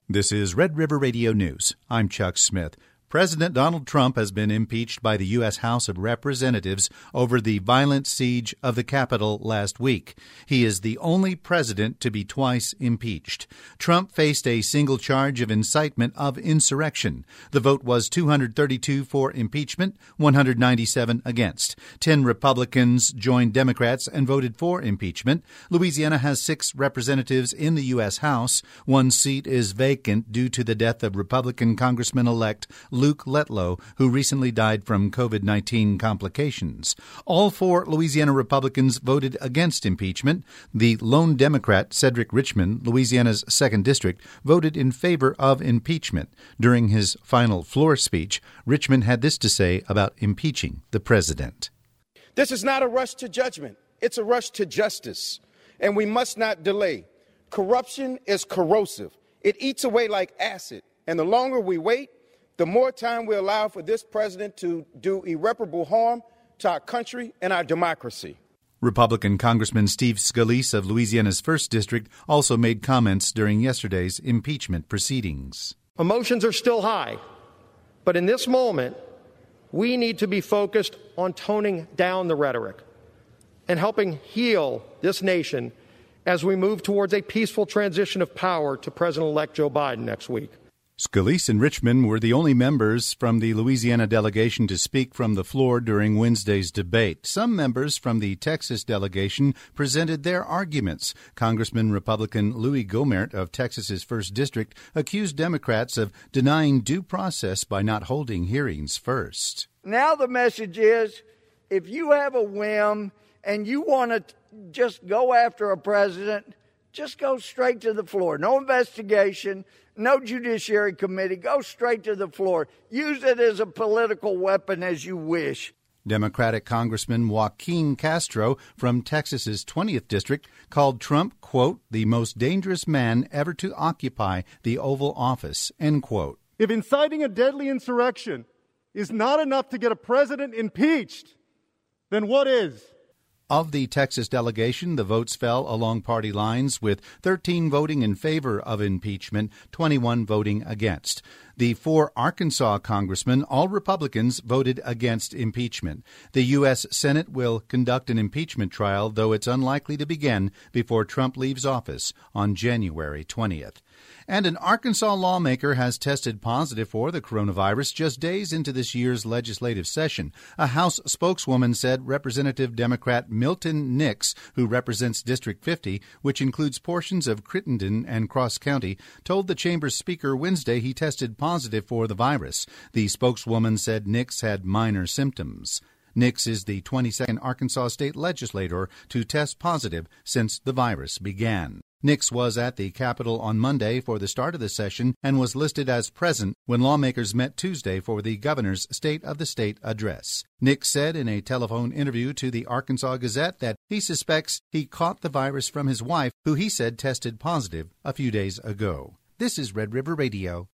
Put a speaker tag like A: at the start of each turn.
A: This is Red River Radio News. I'm Chuck Smith. President Donald Trump has been impeached by the U.S. House of Representatives over the violent siege of the Capitol last week. He is the only president to be twice impeached. Trump faced a single charge of incitement of insurrection. The vote was 232 for impeachment, 197 against. 10 Republicans joined Democrats and voted for impeachment. Louisiana has 6 representatives in the U.S. House. One seat is vacant due to the death of Republican Congressman-elect Luke Letlow, who recently died from COVID-19 complications. All 4 Louisiana Republicans voted against impeachment. The lone Democrat, Cedric Richmond, Louisiana's 2nd District, voted in favor of impeachment. During his final floor speech, Richmond had this to say about impeaching the president.
B: This is not a rush to judgment. It's a rush to justice, and we must not delay. Corruption is corrosive. It eats away like acid, and the longer we wait, the more time we allow for this president to do irreparable harm to our country and our democracy.
A: Republican Congressman Steve Scalise of Louisiana's 1st District also made comments during yesterday's impeachment proceedings.
C: Emotions are still high, but in this moment, we need to be focused on toning down the rhetoric and helping heal this nation as we move towards a peaceful transition of power to President-elect Joe Biden next week.
A: Scalise and Richmond were the only members from the Louisiana delegation to speak from the floor during Wednesday's debate. Some members from the Texas delegation presented their arguments. Congressman Republican Louis Gohmert of Texas's 1st District accused Democrats of denying due process by not holding hearings first.
D: Now the message is, if you have a whim and you want to just go after a president, just go straight to the floor. No investigation. No Judiciary Committee. Go straight to the floor. Use it as a political weapon as you wish.
A: Democratic Congressman Joaquin Castro from Texas's 20th District called Trump, quote, the most dangerous man ever to occupy the Oval Office, end quote.
E: If inciting a deadly insurrection is not enough to get a president impeached, then what is?
A: Of the Texas delegation, the votes fell along party lines, with 13 voting in favor of impeachment, 21 voting against. The 4 Arkansas congressmen, all Republicans, voted against impeachment. The U.S. Senate will conduct an impeachment trial, though it's unlikely to begin before Trump leaves office on January 20th. And an Arkansas lawmaker has tested positive for the coronavirus just days into this year's legislative session. A House spokeswoman said Representative Democrat Milton Nix, who represents District 50, which includes portions of Crittenden and Cross County, told the chamber's speaker Wednesday he tested positive for the virus. The spokeswoman said Nix had minor symptoms. Nix is the 22nd Arkansas state legislator to test positive since the virus began. Nix was at the Capitol on Monday for the start of the session and was listed as present when lawmakers met Tuesday for the governor's State of the State address. Nix said in a telephone interview to the Arkansas Gazette that he suspects he caught the virus from his wife, who he said tested positive a few days ago. This is Red River Radio.